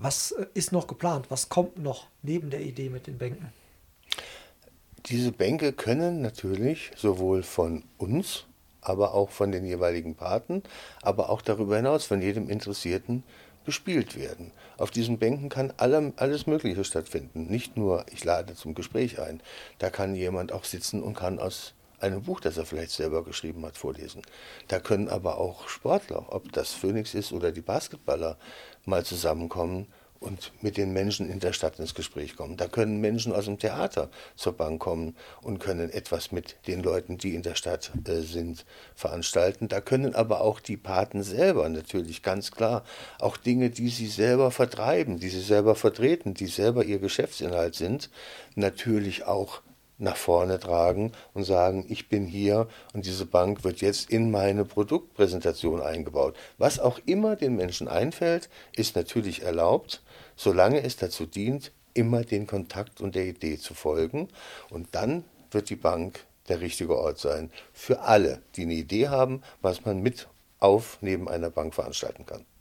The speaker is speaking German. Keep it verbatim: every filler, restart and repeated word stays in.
Was äh, ist noch geplant? Was kommt noch neben der Idee mit den Bänken? Diese Bänke können natürlich sowohl von uns, aber auch von den jeweiligen Paten, aber auch darüber hinaus von jedem Interessierten bespielt werden. Auf diesen Bänken kann allem, alles Mögliche stattfinden. Nicht nur, ich lade zum Gespräch ein. Da kann jemand auch sitzen und kann aus einem Buch, das er vielleicht selber geschrieben hat, vorlesen. Da können aber auch Sportler, ob das Phoenix ist oder die Basketballer, mal zusammenkommen und mit den Menschen in der Stadt ins Gespräch kommen. Da können Menschen aus dem Theater zur Bank kommen und können etwas mit den Leuten, die in der Stadt äh, sind, veranstalten. Da können aber auch die Paten selber natürlich ganz klar auch Dinge, die sie selber vertreiben, die sie selber vertreten, die selber ihr Geschäftsinhalt sind, natürlich auch nach vorne tragen und sagen, ich bin hier und diese Bank wird jetzt in meine Produktpräsentation eingebaut. Was auch immer den Menschen einfällt, ist natürlich erlaubt, solange es dazu dient, immer den Kontakt und der Idee zu folgen. Und dann wird die Bank der richtige Ort sein für alle, die eine Idee haben, was man mit auf neben einer Bank veranstalten kann.